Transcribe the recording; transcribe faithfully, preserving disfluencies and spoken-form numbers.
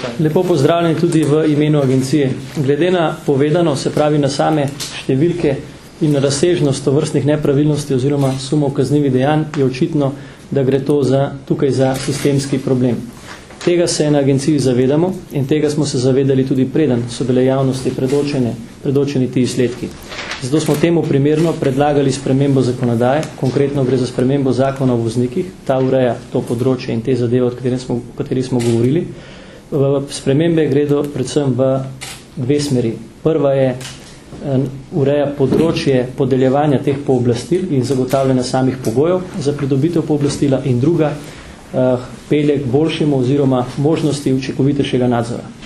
Lepo pozdravljeni tudi v imenu agencije. Glede na povedano, se pravi na same številke in na razsežnost tovrstnih nepravilnosti oziroma sumov kaznivih dejanj, je očitno, da gre to za, tukaj za sistemski problem. Tega se na agenciji zavedamo in tega smo se zavedali tudi preden so bile javnosti predočene, predočeni ti izsledki. Zato smo temu primerno predlagali spremembo zakonodaje, konkretno gre za spremembo zakona o voznikih, ta ureja to področje in te zadeve, o katerih smo, o katerih smo govorili. V spremembe gredo predvsem v dve smeri. Prva je ureja področje podeljevanja teh pooblastil in zagotavljanja samih pogojev za pridobitev pooblastila in druga pelje k boljšemu oziroma možnosti učinkovitejšega nadzora.